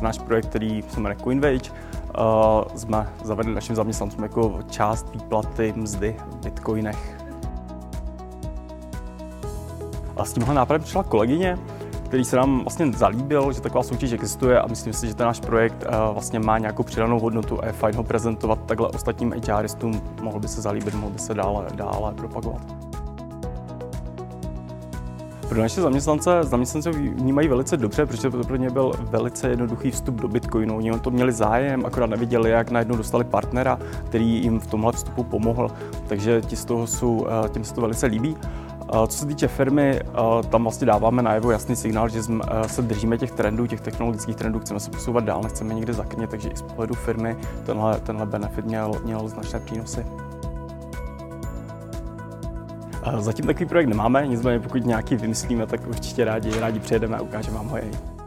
náš projekt, který se jmenuje Coinwage. Jsme zavedli našim zaměstnancům jako část výplaty mzdy v bitcoinech. A s tímhle nápadem přišla kolegyně, který se nám vlastně zalíbil, že taková soutěž existuje a myslím si, že ten náš projekt vlastně má nějakou přidanou hodnotu a je fajn ho prezentovat takhle ostatním HRistům, mohl by se zalíbit, mohl by se dále propagovat. Pro naše zaměstnance vnímají velice dobře, protože to pro ně byl velice jednoduchý vstup do Bitcoinu. Oni to měli zájem, akorát neviděli, jak najednou dostali partnera, který jim v tomhle vstupu pomohl, takže těm se to velice líbí. Co se týče firmy, tam vlastně dáváme najevo jasný signál, že se držíme těch trendů, těch technologických trendů, chceme se posouvat dál, nechceme někde zakrnět, takže i z pohledu firmy tenhle benefit měl značné přínosy. Zatím takový projekt nemáme, nicméně pokud nějaký vymyslíme, tak určitě rádi přijedeme a ukážeme vám ho.